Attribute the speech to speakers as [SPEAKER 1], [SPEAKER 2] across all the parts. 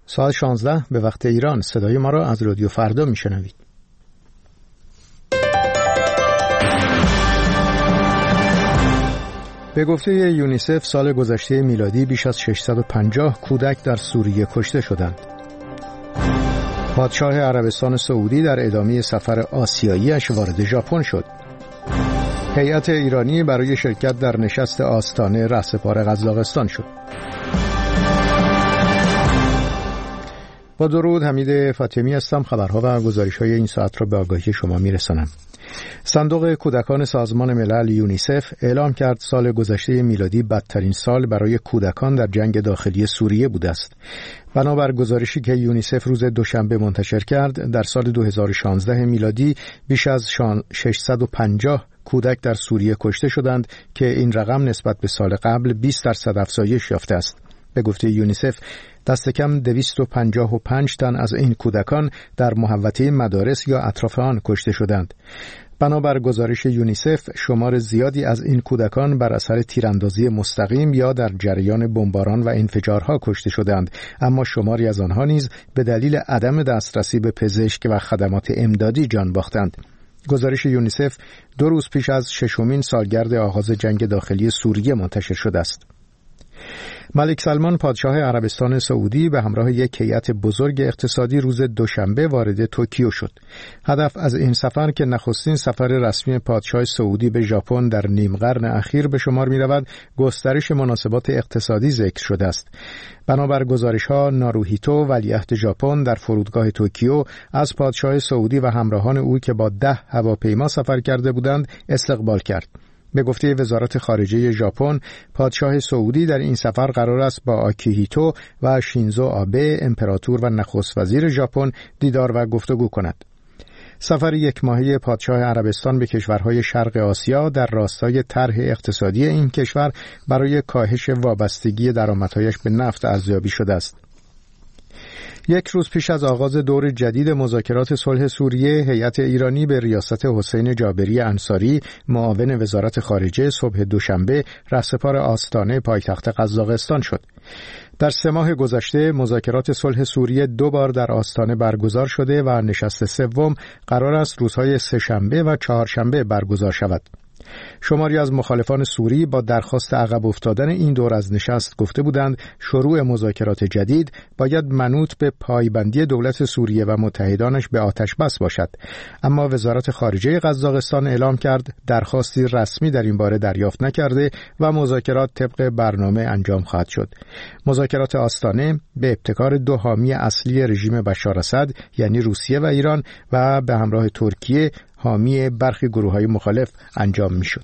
[SPEAKER 1] ساعت 16 به وقت ایران. صدای ما را از رادیو فردا میشنوید. به گفته یونیسف سال گذشته میلادی بیش از 650 کودک در سوریه کشته شدند. پادشاه عربستان سعودی در ادامه سفر آسیایی‌اش وارد ژاپن شد. هیئت ایرانی برای شرکت در نشست آستانه رهسپار قزاقستان شد. با درود، حمید فاطمی هستم. خبرها و گزارش‌های این ساعت را به آگاهی شما می‌رسانم. صندوق کودکان سازمان ملل یونیسف اعلام کرد سال گذشته میلادی بدترین سال برای کودکان در جنگ داخلی سوریه بوده است. بنابر گزارشی که یونیسف روز دوشنبه منتشر کرد، در سال 2016 میلادی بیش از 650 کودک در سوریه کشته شدند که این رقم نسبت به سال قبل 20% افزایش یافته است. به گفته یونیسف دست کم 255 تن از این کودکان در محوطه مدارس یا اطراف آن کشته شدند. بنابر گزارش یونیسف شمار زیادی از این کودکان بر اثر تیراندازی مستقیم یا در جریان بمباران و انفجارها کشته شدند، اما شماری از آنها نیز به دلیل عدم دسترسی به پزشک و خدمات امدادی جان باختند. گزارش یونیسف 2 روز پیش از 6مین سالگرد آغاز جنگ داخلی سوریه منتشر شده است. ملک سلمان پادشاه عربستان سعودی به همراه یک هیئت بزرگ اقتصادی روز دوشنبه وارد توکیو شد. هدف از این سفر که نخستین سفر رسمی پادشاه سعودی به ژاپن در نیم قرن اخیر به شمار می‌رود، گسترش مناسبات اقتصادی ذکر شده است. بنابر گزارش‌ها ناروهیتو ولیعهد ژاپن در فرودگاه توکیو از پادشاه سعودی و همراهان او که با 10 هواپیما سفر کرده بودند استقبال کرد. به گفته وزارت خارجه ژاپن، پادشاه سعودی در این سفر قرار است با آکیهیتو و شینزو آبه امپراتور و نخست وزیر ژاپن دیدار و گفتگو کند. سفر 1 ماهه پادشاه عربستان به کشورهای شرق آسیا در راستای طرح اقتصادی این کشور برای کاهش وابستگی درآمدهایش به نفت ارزیابی شده است. 1 روز پیش از آغاز دور جدید مذاکرات صلح سوریه، هیئت ایرانی به ریاست حسین جابری انصاری، معاون وزارت خارجه، صبح دوشنبه رهسپار آستانه پایتخت قزاقستان شد. در 3 ماه گذشته مذاکرات صلح سوریه 2 بار در آستانه برگزار شده و نشست سوم قرار است روزهای سه‌شنبه و چهارشنبه برگزار شود. شماری از مخالفان سوری با درخواست عقب افتادن این دور از نشست گفته بودند شروع مذاکرات جدید باید منوط به پایبندی دولت سوریه و متحدانش به آتش بس باشد، اما وزارت خارجه قزاقستان اعلام کرد درخواستی رسمی در این باره دریافت نکرده و مذاکرات طبق برنامه انجام خواهد شد. مذاکرات آستانه به ابتکار 2 حامی اصلی رژیم بشار اسد یعنی روسیه و ایران و به همراه ترکیه حامی برخی گروه‌های مخالف انجام می‌شد.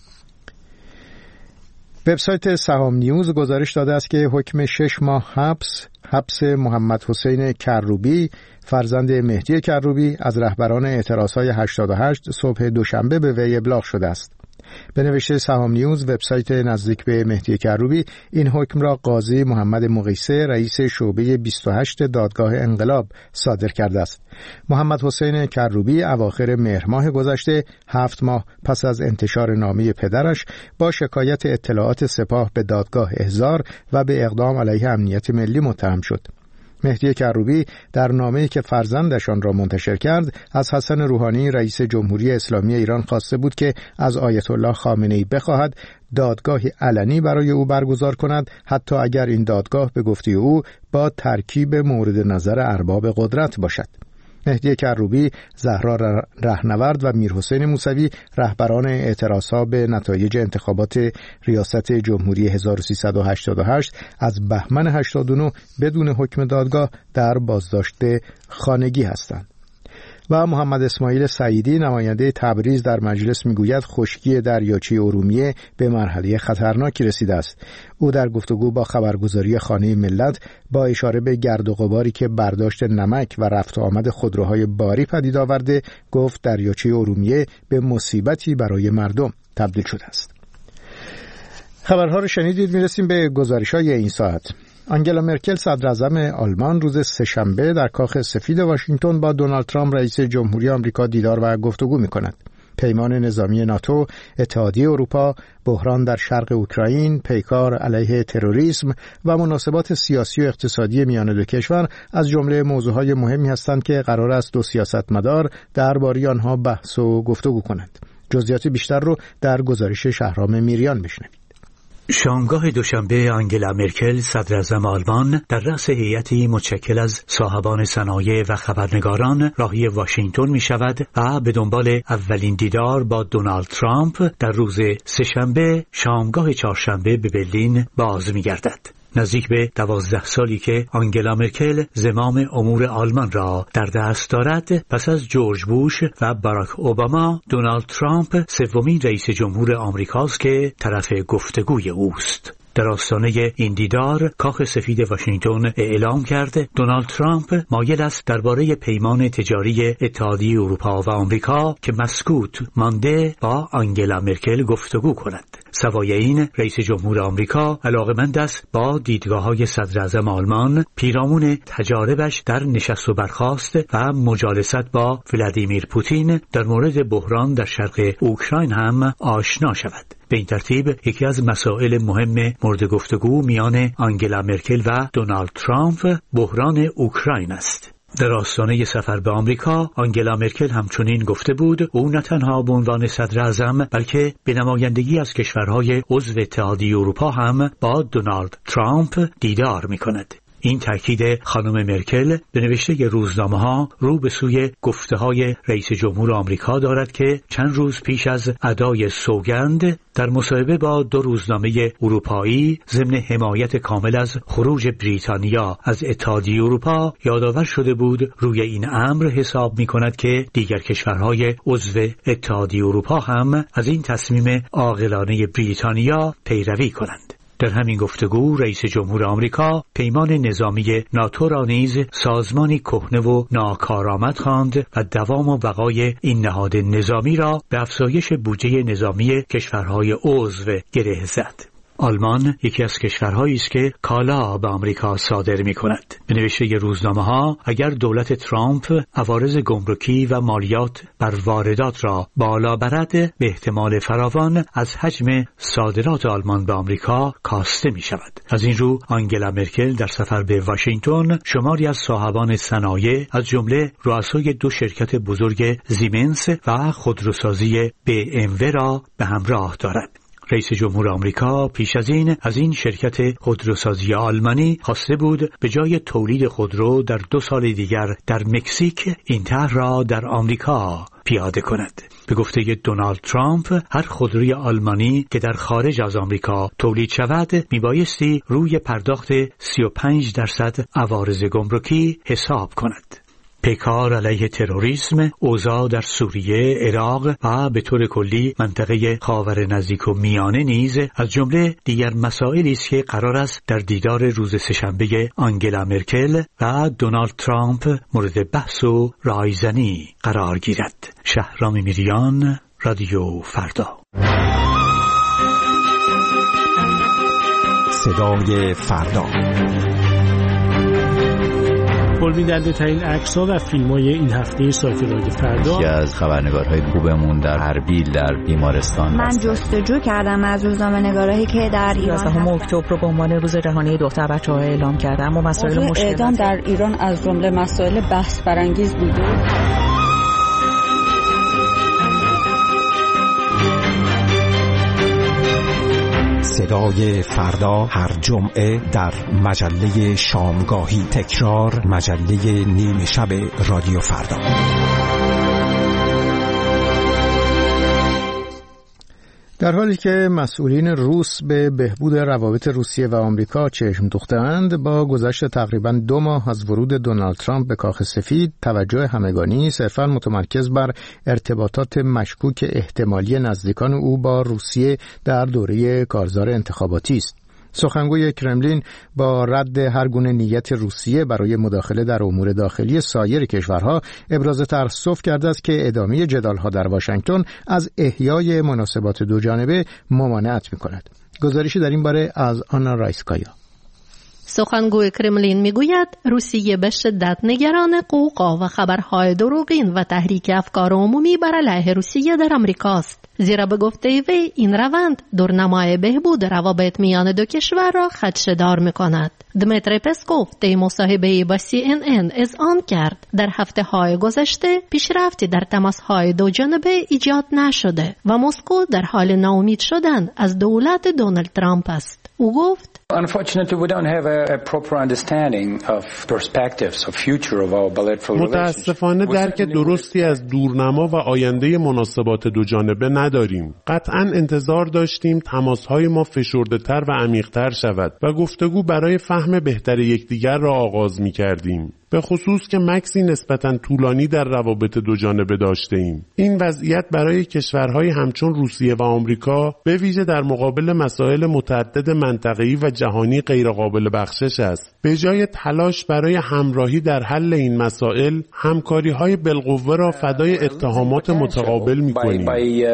[SPEAKER 1] وبسایت سهام نیوز گزارش داده است که حکم 6 ماه حبس محمد حسین کروبی فرزند مهدی کروبی از رهبران اعتراض‌های 88 صبح دوشنبه به وی ابلاغ شده است. به نوشته سهام نیوز، وبسایت نزدیک به مهدی کروبی این حکم را قاضی محمد مقیسه رئیس شعبه 28 دادگاه انقلاب صادر کرده است. محمد حسین کروبی اواخر مهر ماه گذشته 7 ماه پس از انتشار نامه پدرش با شکایت اطلاعات سپاه به دادگاه احضار و به اقدام علیه امنیت ملی متهم شد. مهدی کروبی در نامه‌ای که فرزندشان را منتشر کرد از حسن روحانی رئیس جمهوری اسلامی ایران خواسته بود که از آیت الله خامنه‌ای بخواهد دادگاهی علنی برای او برگزار کند، حتی اگر این دادگاه به گفته او با ترکیب مورد نظر ارباب قدرت باشد. مهدی کروبی، زهرا رهنورد و میرحسین موسوی رهبران اعتراضها به نتایج انتخابات ریاست جمهوری 1388 از بهمن 89 بدون حکم دادگاه در بازداشت خانگی هستند. و محمد اسماعیل سعیدی نماینده تبریز در مجلس میگوید خشکی دریاچه ارومیه به مرحله خطرناکی رسیده است. او در گفتگو با خبرگزاری خانه ملت با اشاره به گرد و غباری که برداشت نمک و رفت و آمد خودروهای باری پدید آورده گفت دریاچه ارومیه به مصیبتی برای مردم تبدیل شده است. خبرها رو شنیدید. میرسیم به گزارش‌های این ساعت. آنگلا مرکل صدراعظم آلمان روز سه‌شنبه در کاخ سفید واشنگتن با دونالد ترامپ رئیس جمهوری آمریکا دیدار و گفتگو می‌کند. پیمان نظامی ناتو، اتحادیه اروپا، بحران در شرق اوکراین، پیکار علیه تروریسم و مناسبات سیاسی و اقتصادی میان دو کشور از جمله موضوعهای مهمی هستند که قرار است دو سیاستمدار درباره آنها بحث و گفتگو کنند. جزئیات بیشتر رو در گزارش شهرام میریان بشنوید.
[SPEAKER 2] شامگاه دوشنبه آنگلا مرکل صدراعظم آلمان در رأس هیئتی متشکل از صاحبان صنایع و خبرنگاران راهی واشنگتن می شود و به دنبال اولین دیدار با دونالد ترامپ در روز سه‌شنبه شامگاه چهارشنبه به برلین باز می گردد. نزدیک به 12 سالی که آنگلا مرکل زمام امور آلمان را در دست دارد، پس از جورج بوش و باراک اوباما، دونالد ترامپ سومین رئیس جمهور آمریکاست که طرف گفتگوی اوست. در آستانه این دیدار، کاخ سفید واشنگتن اعلام کرد دونالد ترامپ مایل است درباره پیمان تجاری اتحادیه اروپا و آمریکا که مسکوت مانده با آنگلا مرکل گفتگو کند. سوای این، رئیس جمهور آمریکا علاقمند است با دیدگاه‌های صدراعظم آلمان پیرامون تجاربش در نشست و برخاست و مجالست با ولادیمیر پوتین در مورد بحران در شرق اوکراین هم آشنا شود. به این ترتیب یکی از مسائل مهم مورد گفتگو میان آنگلا مرکل و دونالد ترامپ بحران اوکراین است. در آستانه سفر به آمریکا، آنگلا مرکل همچنین گفته بود او نه تنها به عنوان صدراعظم بلکه به نمایندگی از کشورهای عضو اتحادیه اروپا هم با دونالد ترامپ دیدار می‌کند. این تاکید خانم مرکل به نوشته روزنامه‌ها رو به سوی گفته‌های رئیس جمهور آمریکا دارد که چند روز پیش از ادای سوگند در مصاحبه با دو روزنامه اروپایی ضمن حمایت کامل از خروج بریتانیا از اتحادیه اروپا یادآور شده بود روی این امر حساب می‌کند که دیگر کشورهای عضو اتحادیه اروپا هم از این تصمیم عاقلانه بریتانیا پیروی کنند. در همین گفتگو رئیس جمهور آمریکا پیمان نظامی ناتو را نیز سازمانی کهنه و ناکارآمد خواند و دوام و بقای این نهاد نظامی را به افزایش بودجه نظامی کشورهای عضو گره زد. آلمان یکی از کشورهایی است که کالا به آمریکا صادر می‌کند. به نوشته روزنامه‌ها اگر دولت ترامپ عوارض گمرکی و مالیات بر واردات را بالا برد، به احتمال فراوان از حجم صادرات آلمان به آمریکا کاسته می‌شود. از این رو آنگلا مرکل در سفر به واشنگتن شماری از صاحبان صنایع از جمله رؤسای دو شرکت بزرگ زیمنس و خودروسازی BMW را به همراه دارد. رئیس جمهور آمریکا پیش از این شرکت خودروسازی آلمانی خواسته بود به جای تولید خودرو در 2 سال دیگر در مکزیک این طرح را در آمریکا پیاده کند. به گفته دونالد ترامپ هر خودروی آلمانی که در خارج از آمریکا تولید شود میبایستی روی پرداخت 35% عوارض گمرکی حساب کند. پیکار علیه تروریسم، اوضاع در سوریه، عراق و به طور کلی منطقه خاور نزدیک و میانه نیز از جمله دیگر مسائلی است که قرار است در دیدار روز سه‌شنبه آنگلا مرکل و دونالد ترامپ مورد بحث و رایزنی قرار گیرد. شهرام میریان، رادیو فردا.
[SPEAKER 3] صدای فردا.
[SPEAKER 4] پربیننده‌ترین عکس‌ها و فیلم‌های این هفته سایت رادیو فردا.
[SPEAKER 5] یکی از خبرنگارهای خوبمون در اربیل در بیمارستان
[SPEAKER 6] من جستجو کردم از روزنامه‌نگارایی که در ایران
[SPEAKER 7] 11 اکتبر رو به عنوان روز جهانی دختر بچه‌ها اعلام کردم و مسائل مشکل
[SPEAKER 8] اعدام در ایران از جمله مسائل بحث برانگیز بوده.
[SPEAKER 3] صدای فردا هر جمعه در مجله شامگاهی، تکرار مجله نیمه شب رادیو فردا.
[SPEAKER 1] در حالی که مسئولین روس به بهبود روابط روسیه و آمریکا چشم دوخته‌اند، با گذشت تقریباً 2 ماه از ورود دونالد ترامپ به کاخ سفید، توجه همگانی صرفاً متمرکز بر ارتباطات مشکوک احتمالی نزدیکان او با روسیه در دوره کارزار انتخاباتی است. سخنگوی کرملین با رد هر گونه نیت روسیه برای مداخله در امور داخلی سایر کشورها ابراز تأسف کرده است که ادامه جدال‌ها در واشنگتن از احیای مناسبات دوجانبه ممانعت می‌کند. گزارشی در این باره از آنا رایسکایا.
[SPEAKER 9] سخنگوی کرملین میگوید روسیه به شدت نگران قوقا و خبرهای دروغین و تحریک افکار عمومی بر علیه روسیه در آمریکاست. زیرا به گفته وی این روند دورنمای بهبود روابط میان دو کشور را خدشه‌دار می‌کند. دمیتری پسکوف طی مصاحبه‌ای با CNN اذعان کرد در هفته‌های گذشته پیشرفتی در تماس‌های دو جانبه ایجاد نشده و مسکو در حال ناامید شدن از دولت دونالد ترامپ است. او گفت
[SPEAKER 10] متاسفانه درک درستی از دورنما و آینده مناسبات دو جانبه نداریم. قطعاً انتظار داشتیم تماس‌های ما فشرده‌تر و عمیق‌تر شود و گفتگو برای فهم بهتر یکدیگر را آغاز می‌کردیم. به خصوص که مکسی نسبتاً طولانی در روابط دو جانبه داشته ایم. این وضعیت برای کشورهای همچون روسیه و آمریکا به ویژه در مقابل مسائل متعدد منطقه‌ای و جهانی غیرقابل بخشش است. به جای تلاش برای همراهی در حل این مسائل، همکاری‌های بالقوه را فدای اتهامات متقابل می‌کنیم.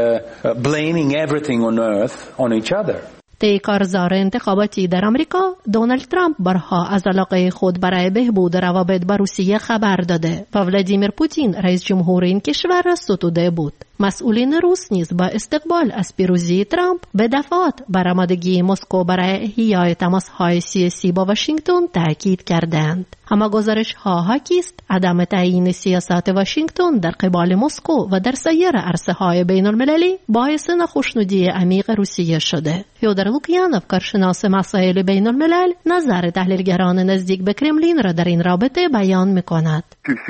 [SPEAKER 9] طی کارزار انتخاباتی در آمریکا، دونالد ترامپ بارها از علاقه خود برای بهبود روابط با روسیه خبر داده و ولادیمیر پوتین رئیس جمهور این کشور را ستوده بود. مسئولین روس نیز با استقبال از پیروزی ترامپ به دفعات بر آمادگی مسکو برای احیای تماس‌های سیاسی با واشنگتن تاکید کردند. اما گزارش‌ها حاکی است عدم تعیین سیاست واشنگتن در قبال مسکو و در سایر عرصه‌های بین‌المللی باعث ناخشنودی عمیق روسیه شده. فیودور لوکیانوف کارشناس مسائل بین‌الملل نظر تحلیلگران نزدیک به کرملین را در این رابطه بیان می‌کند.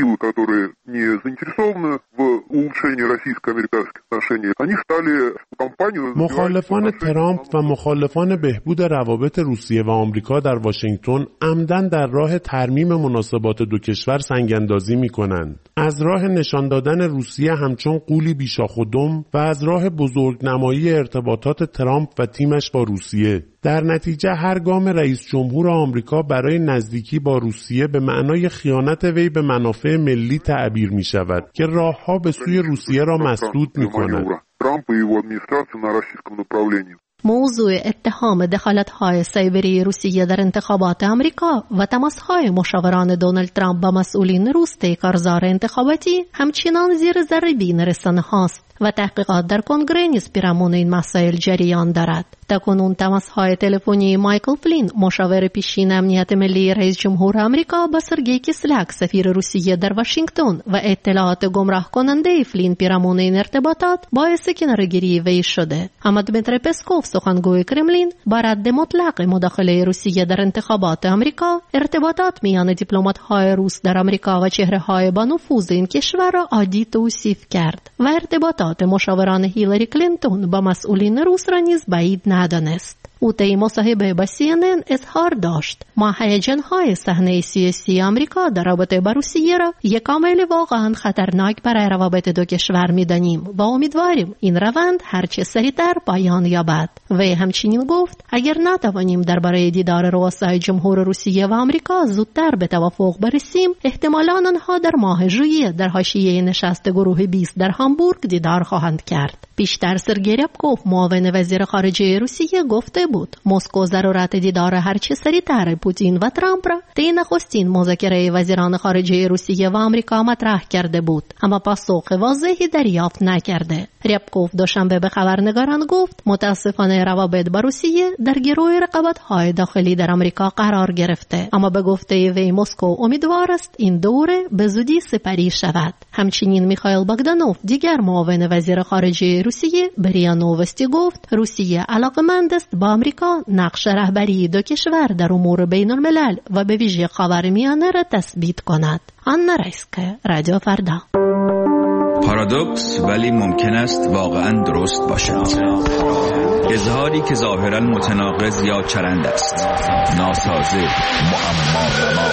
[SPEAKER 10] مخالفان ترامپ و مخالفان بهبود روابط روسیه و آمریکا در واشنگتن عمدن در راه ترمیم مناسبات دو کشور سنگ‌اندازی می‌کنند. از راه نشان دادن روسیه همچون غولی بیشاخ و دم و از راه بزرگنمایی ارتباطات ترامپ و تیمش با روسیه. در نتیجه هر گام رئیس جمهور آمریکا برای نزدیکی با روسیه به معنای خیانت وی به منافع ملی تعبیر می شود که راهها به سوی روسیه را مسدود می کند.
[SPEAKER 9] موضوع اتهام دخالت‌های سایبری روسیه در انتخابات آمریکا و تماس‌های مشاوران دونالد ترامپ با مسئولین روس طی کارزار انتخاباتی همچنان زیر ذره‌بین رسانه‌هاست و تحقیقات در کنگره نیز پیرامون این مسائل جریان دارد. تاکنون تماس‌های تلفنی مایکل فلین مشاور پیشین امنیت ملی رئیس جمهور آمریکا با سرگئی کیسلاک سفیر روسیه در واشنگتن و اطلاعات گمراه کننده فلین پیرامون این ارتباطات باعث کناره‌گیری وی شده. اما دمیتری پسکوف سخنگوی کرملین با رد مطلق مداخله روسیه در انتخابات آمریکا، ارتباطات میان دیپلمات‌های روس در آمریکا و چهره‌های با نفوذ این کشور را عادی توصیف کرد و ارتباطات مشاوران هیلاری کلینتون با مسئولین روس را نیز بعید ندانست. او طی مصاحبه با CNN اظهار داشت ما هیجان‌های صحنه سیاسی آمریکا در رابطه با روسیه را یک عامل واقعاً خطرناک برای روابط دو کشور می‌دانیم و امیدواریم این روند هرچه سریعتر پایان یابد. وی همچنین گفت اگر نتوانیم درباره دیدار رؤسای جمهور روسیه و آمریکا زودتر به توافق برسیم، احتمالاً آنها در ماه ژوئیه در حاشیه نشست گروه 20 در هامبورگ دیدار خواهند کرد. پیشتر سرگئی ریابکوف معاون وزیر خارجه روسیه گفته بود مسکو ضرورت دیدار هرچه سریعتر پوتین و ترامپ را طی نخستین مذاکره وزیران خارجه روسیه و آمریکا مطرح کرده بود، اما پاسخ واضحی دریافت نکرده. ریابکوف دوشنبه به خبرنگاران گفت متاسفانه روابط با روسیه در گروه رقابت‌های داخلی در آمریکا قرار گرفته، اما به گفته وی مسکو امیدوار است این دوره به زودی سپری شود. همچنین میخائیل باگدانوف دیگر معاون وزیر خارجه روسیه به ریا نووستی گفت روسیه علاقه‌مند است با آمریکا نقش رهبری دو کشور در امور بین الملل و به ویژه خاورمیانه را تثبیت کند. آنا رایسکه، رادیو فردا.
[SPEAKER 11] پارادوکس ولی ممکن است واقعا درست باشد. اظهاری که ظاهرا متناقض یا چرند است، ناسازه، معما.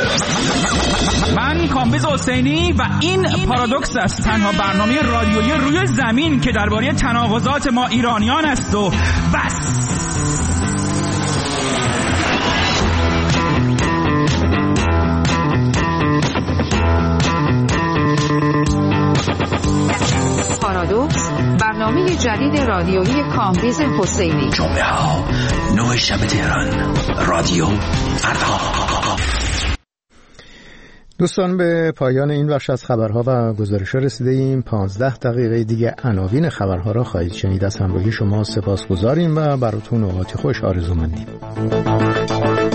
[SPEAKER 12] من کامبیز حسینی و این پارادوکس است، تنها برنامه رادیویی روی زمین که درباره تناقضات ما ایرانیان است و بس.
[SPEAKER 13] پارادوکس، برنامه برنامه جدید رادیویی کامبیز حسینی.
[SPEAKER 11] جمعه ها 9 شب تهران. رادیو فردا.
[SPEAKER 1] دوستان، به پایان این بخش از خبرها و گزارش‌ها رسیده ایم. 15 دقیقه دیگه عناوین خبرها را خواهید شنید. از همراهی شما سپاسگزاریم و براتون اوقات خوش آرزو مندیم.